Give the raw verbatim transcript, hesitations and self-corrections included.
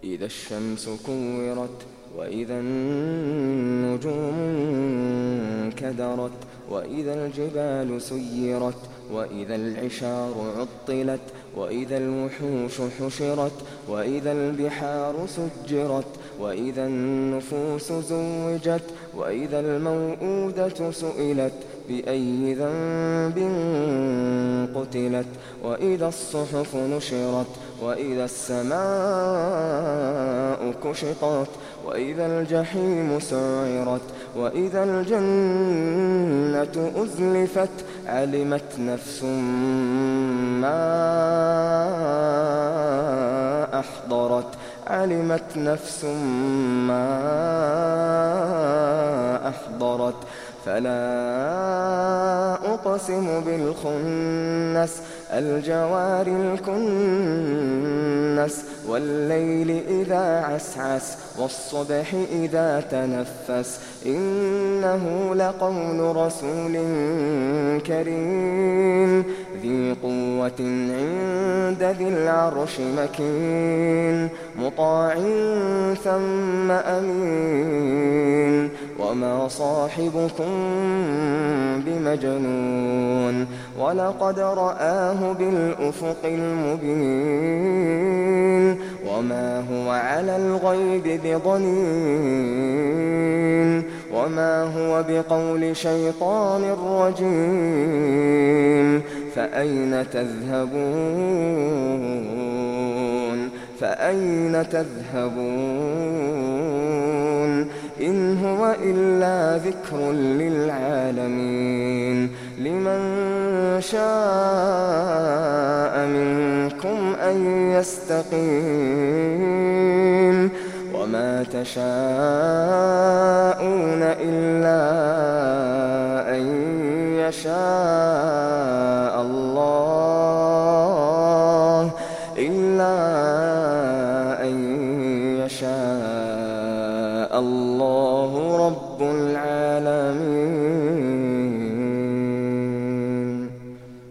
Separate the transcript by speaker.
Speaker 1: إذا الشمس كورت وإذا النجوم انكدرت وإذا الجبال سيرت وإذا العشار عطلت وإذا الوحوش حشرت وإذا البحار سجرت وإذا النفوس زوجت وإذا الموءودة سئلت بأي ذنب قتلت وإذا الصحف نشرت وإذا السماء كشطت وإذا الجحيم سعرت وإذا الجنة أزلفت علمت نفس ما أحضرت علمت نفس ما أحضرت فلا أقسم بالخنس الجوار الكنس والليل إذا عسعس والصبح إذا تنفس إنه لقول رسول كريم ذي قوة عند ذي العرش مكين مطاع ثم أمين وما صاحبكم بمجنون ولقد رآه بالأفق المبين وما هو على الغيب بضنين وما هو بقول شيطان رجيم فأين تذهبون فأين تذهبون إن هو إلا ذكر للعالمين لمن شاء منكم أن يستقيم وما تشاءون إلا أن يشاء الله إلا أن يشاء الله رب العالمين.